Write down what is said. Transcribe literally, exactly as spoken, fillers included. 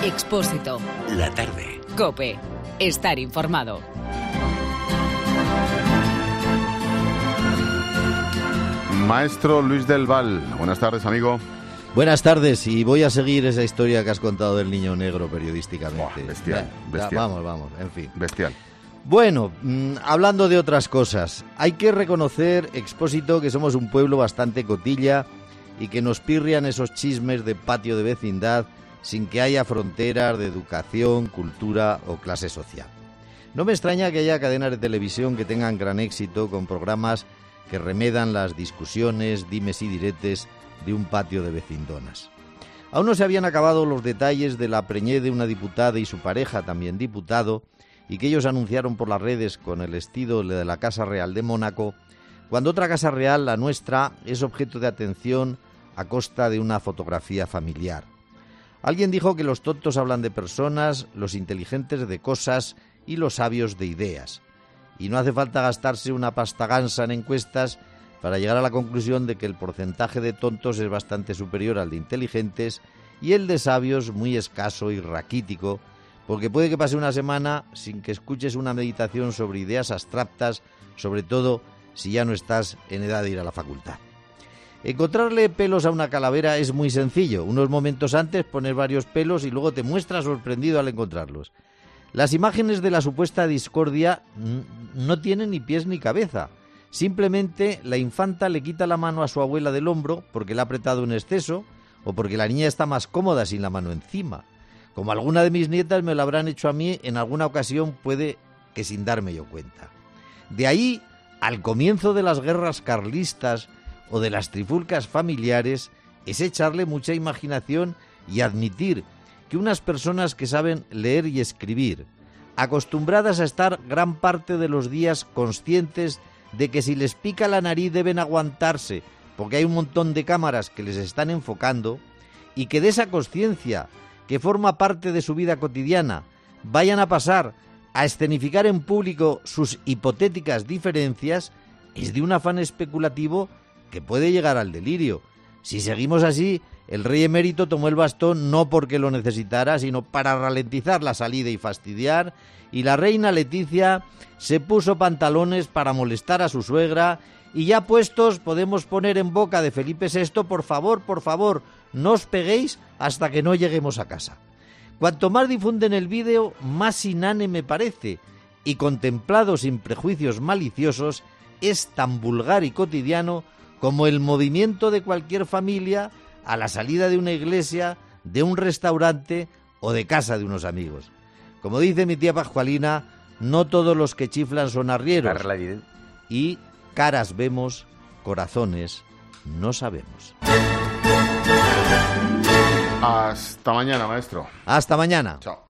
Expósito. La tarde. COPE. Estar informado. Maestro Luis del Val, buenas tardes, amigo. Buenas tardes, y voy a seguir esa historia que has contado del niño negro periodísticamente. Buah, bestial, ya, bestial. Ya, vamos, vamos, en fin. Bestial. Bueno, mmm, hablando de otras cosas, hay que reconocer, Expósito, que somos un pueblo bastante cotilla y que nos pirrian esos chismes de patio de vecindad sin que haya fronteras de educación, cultura o clase social. No me extraña que haya cadenas de televisión que tengan gran éxito con programas que remedan las discusiones, dimes y diretes de un patio de vecindonas. Aún no se habían acabado los detalles de la preñez de una diputada y su pareja, también diputado, y que ellos anunciaron por las redes con el estilo de la Casa Real de Mónaco, cuando otra Casa Real, la nuestra, es objeto de atención a costa de una fotografía familiar. Alguien dijo que los tontos hablan de personas, los inteligentes de cosas y los sabios de ideas. Y no hace falta gastarse una pasta gansa en encuestas para llegar a la conclusión de que el porcentaje de tontos es bastante superior al de inteligentes y el de sabios muy escaso y raquítico, porque puede que pase una semana sin que escuches una meditación sobre ideas abstractas, sobre todo si ya no estás en edad de ir a la facultad. Encontrarle pelos a una calavera es muy sencillo. Unos momentos antes pones varios pelos y luego te muestras sorprendido al encontrarlos. Las imágenes de la supuesta discordia no tienen ni pies ni cabeza. Simplemente la infanta le quita la mano a su abuela del hombro porque la ha apretado en exceso o porque la niña está más cómoda sin la mano encima. Como alguna de mis nietas me lo habrán hecho a mí en alguna ocasión, puede que sin darme yo cuenta. De ahí al comienzo de las guerras carlistas o de las trifulcas familiares es echarle mucha imaginación y admitir que unas personas que saben leer y escribir, acostumbradas a estar gran parte de los días conscientes de que si les pica la nariz deben aguantarse porque hay un montón de cámaras que les están enfocando, y que de esa consciencia que forma parte de su vida cotidiana vayan a pasar a escenificar en público sus hipotéticas diferencias, es de un afán especulativo que puede llegar al delirio. Si seguimos así, el rey emérito tomó el bastón no porque lo necesitara, sino para ralentizar la salida y fastidiar, y la reina Leticia se puso pantalones para molestar a su suegra, y ya puestos podemos poner en boca de Felipe sexto, por favor, por favor, no os peguéis hasta que no lleguemos a casa. Cuanto más difunden el vídeo, más inane me parece, y contemplado sin prejuicios maliciosos, es tan vulgar y cotidiano como el movimiento de cualquier familia a la salida de una iglesia, de un restaurante o de casa de unos amigos. Como dice mi tía Pascualina, no todos los que chiflan son arrieros. Y caras vemos, corazones no sabemos. Hasta mañana, maestro. Hasta mañana. Chao.